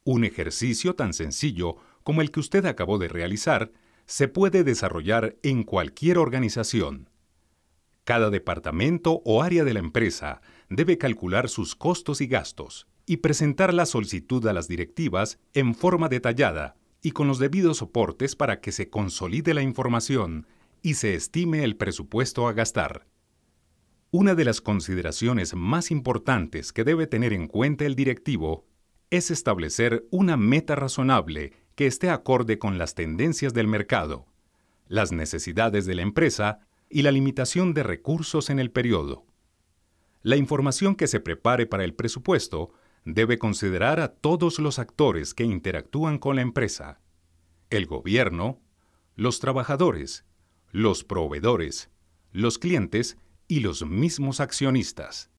Un ejercicio tan sencillo como el que usted acabó de realizar se puede desarrollar en cualquier organización. Cada departamento o área de la empresa debe calcular sus costos y gastos y presentar la solicitud a las directivas en forma detallada y con los debidos soportes para que se consolide la información y se estime el presupuesto a gastar. Una de las consideraciones más importantes que debe tener en cuenta el directivo es establecer una meta razonable que esté acorde con las tendencias del mercado, las necesidades de la empresa y la limitación de recursos en el periodo. La información que se prepare para el presupuesto debe considerar a todos los actores que interactúan con la empresa: el gobierno, los trabajadores, los proveedores, los clientes y los mismos accionistas.